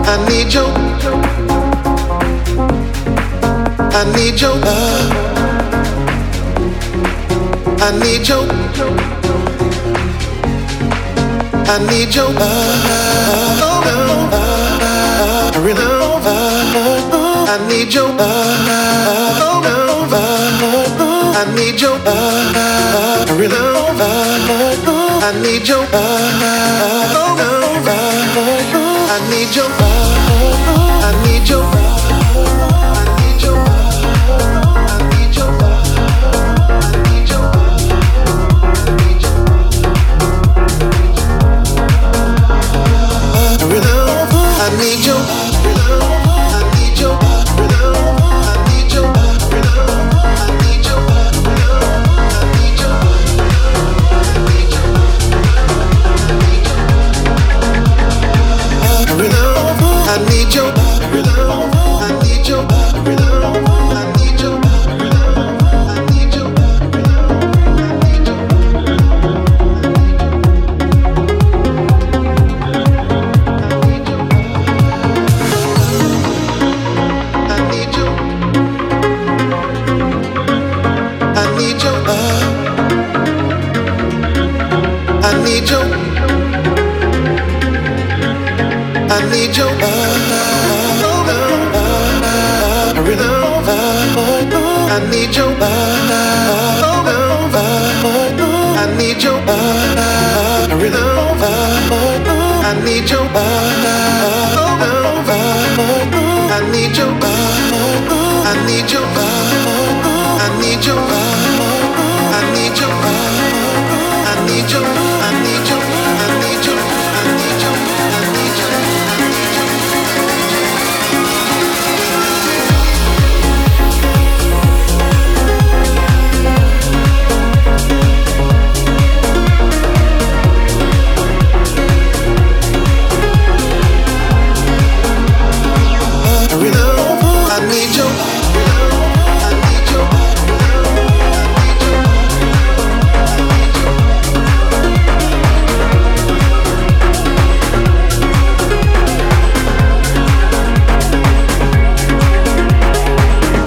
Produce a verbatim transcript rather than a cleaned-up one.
I need your, I need your love. I need your, I need your love. I really love. I need your love. I need your love. I really love. I need your love. I need your love. I need your love. I need your I need your I need your I need your I need your I need your I need your I need your love. I really love. I need your love. I need your love. I really love. I need your love. I need your love. I need your love. I need your love. I need your love. I need your I need